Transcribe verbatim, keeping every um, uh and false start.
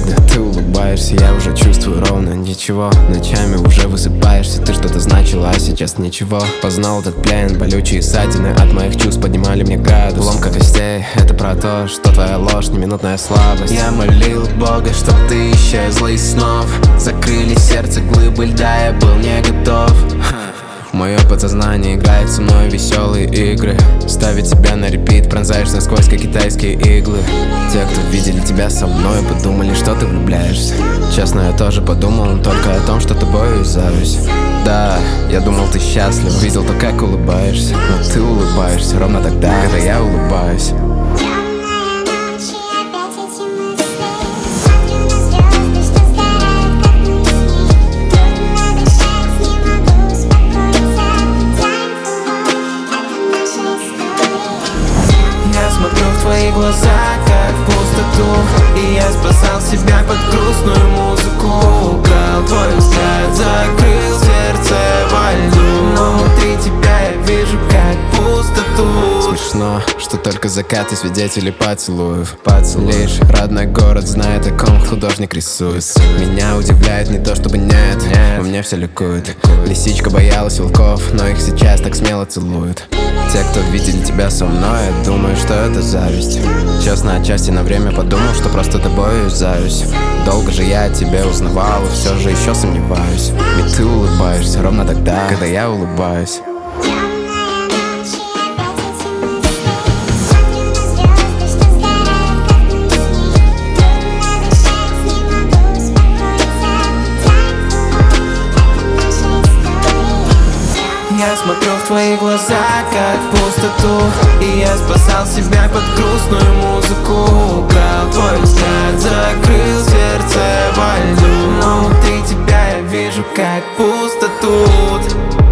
Когда ты улыбаешься, я уже чувствую ровно ничего. Ночами уже высыпаешься, ты что-то значила, а сейчас ничего. Познал этот плен, болючие ссадины от моих чувств поднимали мне градус. Ломка костей, это про то, что твоя ложь не минутная слабость. Я молил Бога, чтоб ты исчезла из снов. Закрыли сердце глыбы льда, я был не готов. Мое подсознание играет со мной веселые игры. Ставит тебя на репит, пронзаешь насквозь, как китайские иглы. Те, кто видели тебя со мной, подумали, что ты влюбляешься. Честно, я тоже подумал, но только о том, что тобой зависть. Да, я думал, ты счастлив, видел то, как улыбаешься. Но ты улыбаешься ровно тогда, когда я улыбаюсь. Смотрю в твои глаза, как в пустоту, и я спасал себя под грустную музыку. Украл твой взгляд, закрыл сердце во льду, но внутри тебя я вижу как пустоту. Смешно, что только закаты свидетели поцелуев. Поцелуй. Лишь родной город знает, о ком художник рисует. Меня удивляет не то чтобы нет, нет. Во мне все ликует. Лисичка боялась волков, но их сейчас так смело целуют. Те, кто видели тебя со мной, думают, что это зависть. Честно, отчасти на время подумал, что просто тобой зависть. Долго же я о тебе узнавал, и все же еще сомневаюсь. Ведь ты улыбаешься ровно тогда, когда я улыбаюсь. Я смотрю в твои глаза, как в пустоту, и я спасал себя под грустную музыку. Украл твой взгляд, закрыл сердце во льду, но внутри тебя я вижу как пустоту.